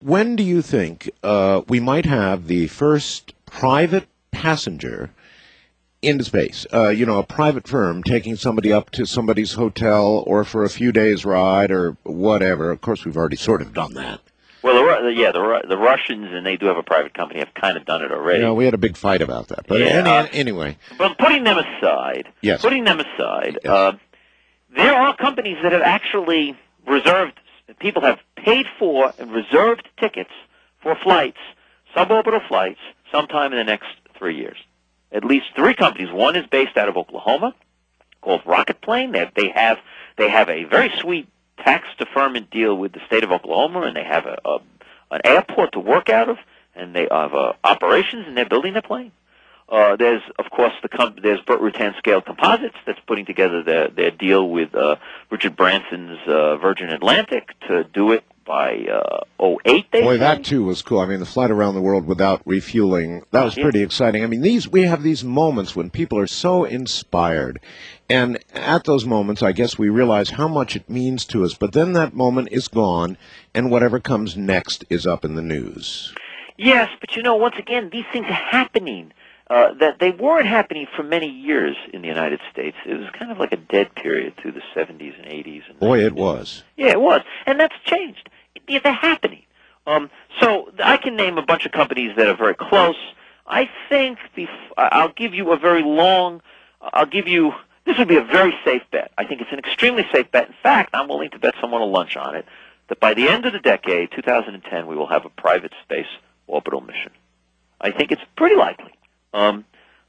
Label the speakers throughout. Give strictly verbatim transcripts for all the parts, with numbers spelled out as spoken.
Speaker 1: when do you think uh, we might have the first private passenger into space? Uh, you know, a private firm taking somebody up to somebody's hotel or for a few days' ride or whatever. Of course, we've already sort of done that.
Speaker 2: Well, the, Ru- yeah, the Ru- the Russians, and they do have a private company, have kind of done it already.
Speaker 1: Yeah, we had a big fight about that. But
Speaker 2: Yeah,
Speaker 1: any,
Speaker 2: uh,
Speaker 1: anyway.
Speaker 2: But putting them aside,
Speaker 1: Yes.
Speaker 2: putting them aside,
Speaker 1: Yes.
Speaker 2: uh, there are companies that have actually reserved, people have paid for and reserved tickets for flights, suborbital flights, sometime in the next three years. At least three companies. One is based out of Oklahoma, called Rocket Plane. They, they have they have a very sweet tax deferment deal with the state of Oklahoma, and they have a, a an airport to work out of, and they have uh, operations, and they're building their plane. Uh, there's, of course, the comp- there's Burt Rutan Scale Composites that's putting together their, their deal with uh, Richard Branson's uh, Virgin Atlantic to do it by uh, oh eight, they
Speaker 1: Boy,
Speaker 2: say.
Speaker 1: that too was cool. I mean, the flight around the world without refueling, that was
Speaker 2: Yeah.
Speaker 1: pretty exciting. I mean, these we have these moments when people are so inspired. And at those moments, I guess we realize how much it means to us. But then that moment is gone, and whatever comes next is up in the news.
Speaker 2: Yes, but you know, once again, these things are happening. Uh, that they weren't happening for many years in the United States. It was kind of like a dead period through the seventies and eighties. And
Speaker 1: Boy, it was.
Speaker 2: Yeah, it was. And that's changed. Yeah, they're happening. Um, so I can name a bunch of companies that are very close. I think the, I'll give you a very long, I'll give you, this would be a very safe bet. I think it's an extremely safe bet. In fact, I'm willing to bet someone a lunch on it, that by the end of the decade, two thousand ten, we will have a private space orbital mission. I think it's pretty likely. Um,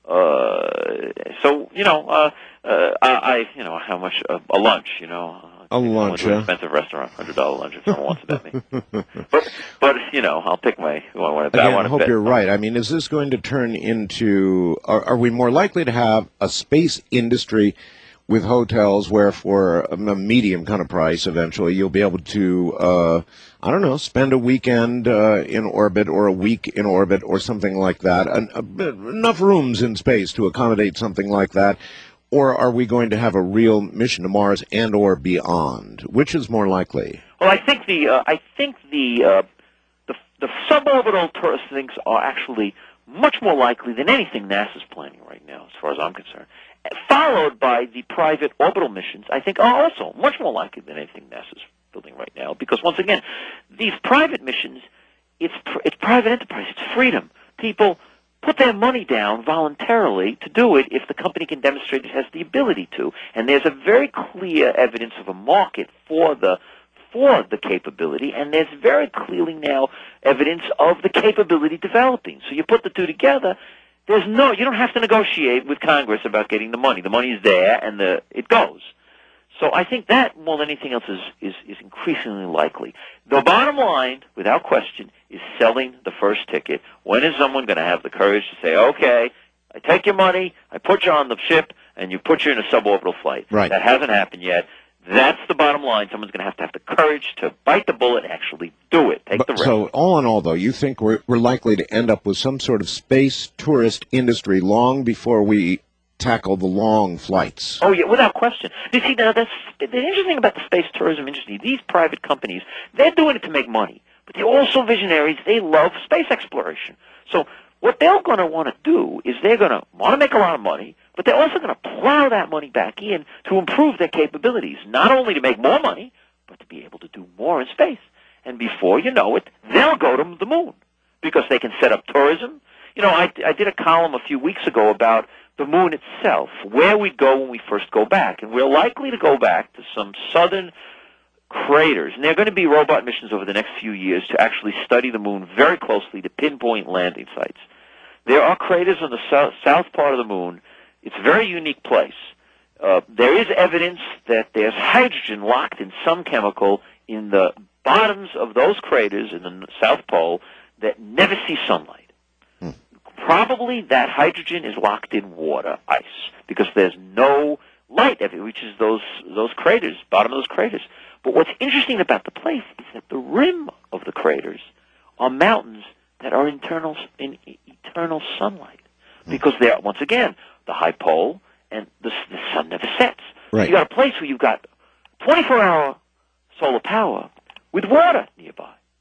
Speaker 2: uh, so, you know, uh, uh, I, I, you know, how much, uh, a lunch, you know.
Speaker 1: A lunch,
Speaker 2: to an
Speaker 1: huh?
Speaker 2: expensive restaurant, one hundred dollar lunch if someone wants to bet me. But, but, you know, I'll pick my, who I want to bet.
Speaker 1: Again,
Speaker 2: I
Speaker 1: I
Speaker 2: want to
Speaker 1: hope
Speaker 2: bet.
Speaker 1: you're right. I mean, is this going to turn into, are, are we more likely to have a space industry with hotels where for a medium kind of price eventually you'll be able to, uh, I don't know, spend a weekend uh, in orbit or a week in orbit or something like that, and, uh, enough rooms in space to accommodate something like that? Or are we going to have a real mission to Mars and or beyond? Which is more likely?
Speaker 2: Well, I think the, uh, I think the, uh, the, the suborbital tourist things are actually much more likely than anything NASA's planning right now, as far as I'm concerned. Followed by the private orbital missions, I think are also much more likely than anything NASA's building right now. Because once again, these private missions, it's pr- it's private enterprise, it's freedom. People put their money down voluntarily to do it if the company can demonstrate it has the ability to. And there's a very clear evidence of a market for the for the capability, and there's very clearly now evidence of the capability developing. So you put the two together. There's no, you don't have to negotiate with Congress about getting the money. The money is there, and the it goes. So I think that, more than anything else, is, is, is increasingly likely. The bottom line, without question, is selling the first ticket. When is someone going to have the courage to say, okay, I take your money, I put you on the ship, and you put you in a suborbital flight?
Speaker 1: Right.
Speaker 2: That hasn't happened yet. That's the bottom line. Someone's going to have to have the courage to bite the bullet and actually do it. Take
Speaker 1: But,
Speaker 2: the risk.
Speaker 1: so all in all, though, you think we're, we're likely to end up with some sort of space tourist industry long before we tackle the long flights?
Speaker 2: Oh, yeah, without question. You see, now, that's, the interesting thing about the space tourism industry, these private companies, they're doing it to make money. But they're also visionaries. They love space exploration. So what they're going to want to do is they're going to want to make a lot of money, but they're also going to plow that money back in to improve their capabilities, not only to make more money, but to be able to do more in space. And before you know it, they'll go to the moon because they can set up tourism. You know, I, I did a column a few weeks ago about the moon itself, where we go when we first go back. And we're likely to go back to some southern craters. And there are going to be robot missions over the next few years to actually study the moon very closely to pinpoint landing sites. There are craters on the south, south part of the moon. It's a very unique place. Uh, there is evidence that there's hydrogen locked in some chemical in the bottoms of those craters in the South Pole that never see sunlight. Hmm. Probably that hydrogen is locked in water, ice, because there's no light that reaches those those craters, bottom of those craters. But what's interesting about the place is that the rim of the craters are mountains that are internal in eternal sunlight, because they're, once again, the high pole, and the, the sun never sets.
Speaker 1: Right.
Speaker 2: So you got a place where you've got twenty-four hour solar power with water nearby.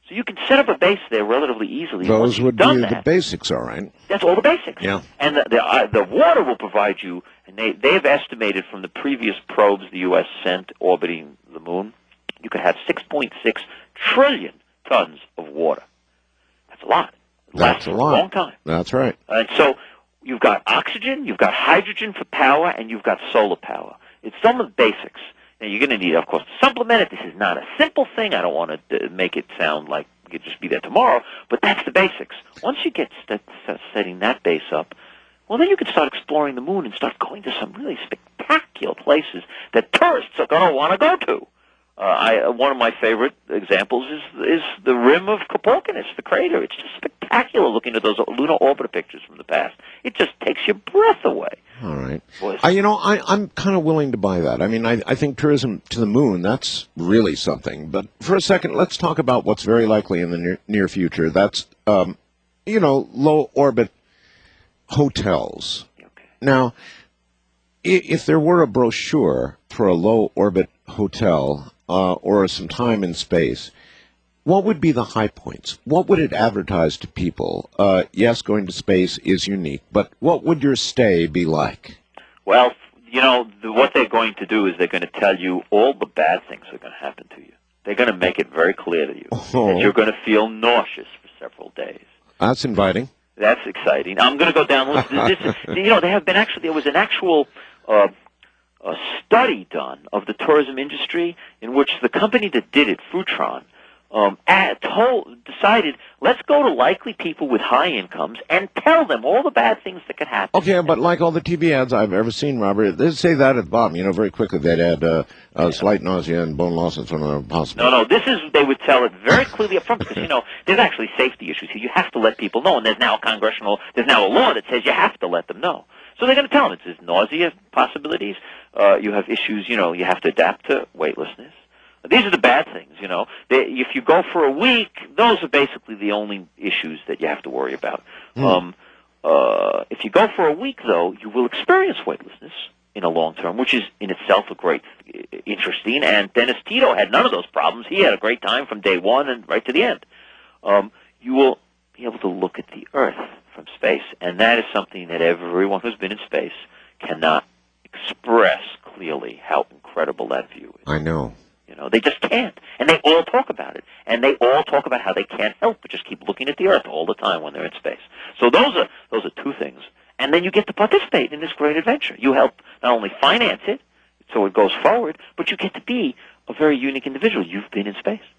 Speaker 2: So you can set up a base there relatively easily.
Speaker 1: Those
Speaker 2: Once you've
Speaker 1: would
Speaker 2: done
Speaker 1: be
Speaker 2: that,
Speaker 1: the basics, all right.
Speaker 2: that's all the basics.
Speaker 1: Yeah.
Speaker 2: And the the, uh, the water will provide you, and they they've estimated from the previous probes the U S sent orbiting the moon, you could have six point six trillion tons of water. That's a lot. It
Speaker 1: That's
Speaker 2: lasts
Speaker 1: a
Speaker 2: for
Speaker 1: lot.
Speaker 2: a long time.
Speaker 1: That's right.
Speaker 2: And so you've got oxygen, you've got hydrogen for power, and you've got solar power. It's some of the basics. Now, you're going to need, of course, to supplement it. This is not a simple thing. I don't want to uh, make it sound like we could just be there tomorrow, but that's the basics. Once you get st- st- setting that base up, well, then you can start exploring the moon and start going to some really spectacular places that tourists are going to want to go to. Uh, I, one of my favorite examples is is the rim of Koporkinus, the crater. It's just spectacular looking at those lunar orbiter pictures from the past. It just takes your breath away.
Speaker 1: All right.
Speaker 2: Boy,
Speaker 1: I, you know, I, I'm kind of willing to buy that. I mean, I, I think tourism to the moon, that's really something. But for a second, let's talk about what's very likely in the near, near future. That's, um, you know, low-orbit hotels.
Speaker 2: okay.
Speaker 1: Now, i- if there were a brochure for a low-orbit hotel uh, or some time in space, what would be the high points? What would it advertise to people? Uh, yes, going to space is unique, but what would your stay be like?
Speaker 2: Well, you know, the, what they're going to do is they're going to tell you all the bad things that are going to happen to you. They're going to make it very clear to you
Speaker 1: Oh.
Speaker 2: that you're going to feel nauseous for several days.
Speaker 1: That's inviting.
Speaker 2: That's exciting. I'm going to go down. This, this, you know, there have been actually there was an actual uh, a study done of the tourism industry in which the company that did it, Futron, um, at, told, decided let's go to likely people with high incomes and tell them all the bad things that could happen.
Speaker 1: Okay, but like all the T V ads I've ever seen, Robert, they'd say that at the bottom. You know, very quickly they'd add uh, uh, slight nausea and bone loss and so on possible.
Speaker 2: No, no, this is, they would tell it very clearly up front because, you know, there's actually safety issues here. You have to let people know, and there's now a congressional, there's now a law that says you have to let them know. So they're going to tell them it's nausea possibilities. Uh, you have issues, you know, you have to adapt to weightlessness. These are the bad things, you know. They, if you go for a week, those are basically the only issues that you have to worry about.
Speaker 1: Hmm.
Speaker 2: Um, uh, if you go for a week, though, you will experience weightlessness in a long term, which is in itself a great, uh, interesting. And Dennis Tito had none of those problems. He had a great time from day one and right to the end. Um, you will be able to look at the Earth from space, and that is something that everyone who's been in space cannot express clearly how incredible that view is.
Speaker 1: I know.
Speaker 2: You know, they just can't. And they all talk about it. And they all talk about how they can't help but just keep looking at the Earth all the time when they're in space. So those are those are two things. And then you get to participate in this great adventure. You help not only finance it, so it goes forward, but you get to be a very unique individual. You've been in space.